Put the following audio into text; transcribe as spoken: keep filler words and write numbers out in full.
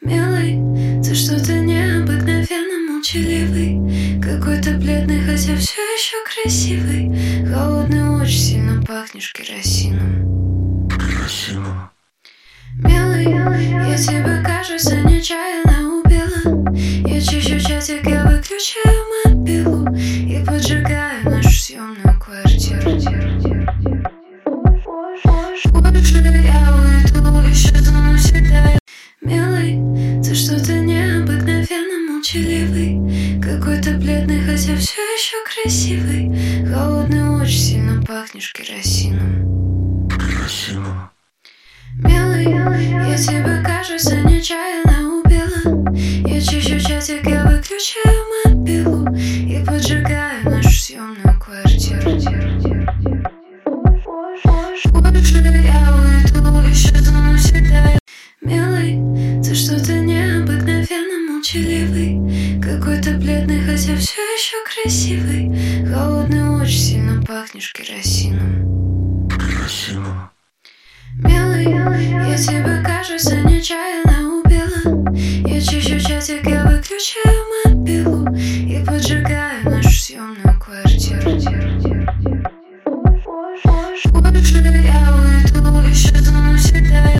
Милый, ты что-то необыкновенно молчаливый, какой-то бледный, хотя все еще красивый. Холодный, очень сильно пахнешь керосином. Керосином. Милый, я тебя, кажется, нечаянно убила. Я чищу чатик, я выключаю мобилу и поджигаю нашу съемную квартиру. Позже я уйду, исчезну навсегда. Милый, ты что-то необыкновенно молчаливый, какой-то бледный, хотя все еще красивый. Холодный, очень сильно пахнешь керосином. Керосином. Милый, я тебя, кажется, нечаянно убила. Я чищу чатик, я выключаю мобилу и поджигаю нашу съемную квартиру. Позже я уйду, исчезну навсегда. Милый, ты что-то необыкновенно молчаливый, какой-то бледный, хотя все еще красивый. Холодный, очень сильно пахнешь керосином. Керосином. Милый, я тебя, кажется, нечаянно убила. Я чищу чатик, я